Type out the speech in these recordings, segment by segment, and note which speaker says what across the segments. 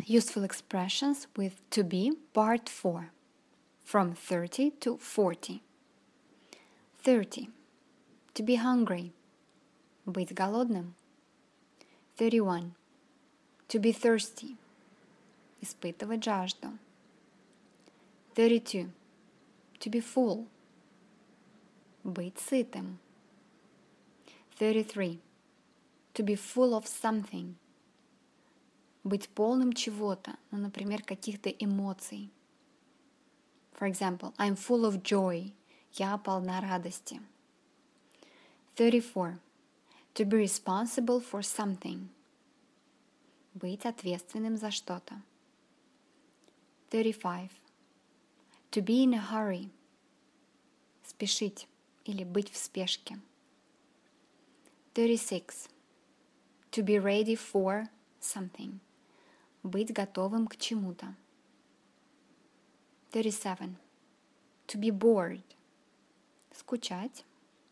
Speaker 1: Useful expressions with to be, part 4. From 30 to 40. 30. To be hungry. Быть голодным. 31. To be thirsty. Испытывать жажду. 32. To be full. Быть сытым. 33. To be full of something. Быть полным чего-то, например, каких-то эмоций. For example, I'm full of joy. Я полна радости. 34. To be responsible for something. Быть ответственным за что-то. 35. To be in a hurry. Спешить или быть в спешке. 36. To be ready for something. Быть готовым к чему-то. 37. To be bored. Скучать.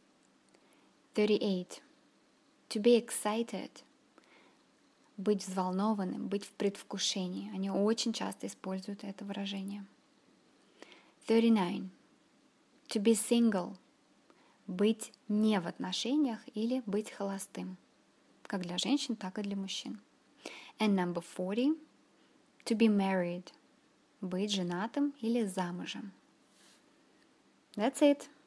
Speaker 1: 38. To be excited. Быть взволнованным, быть в предвкушении. Они очень часто используют это выражение. 39. To be single. Быть не в отношениях или быть холостым. Как для женщин, так и для мужчин. And number 40. To be married. Быть женатым или замужем. That's it.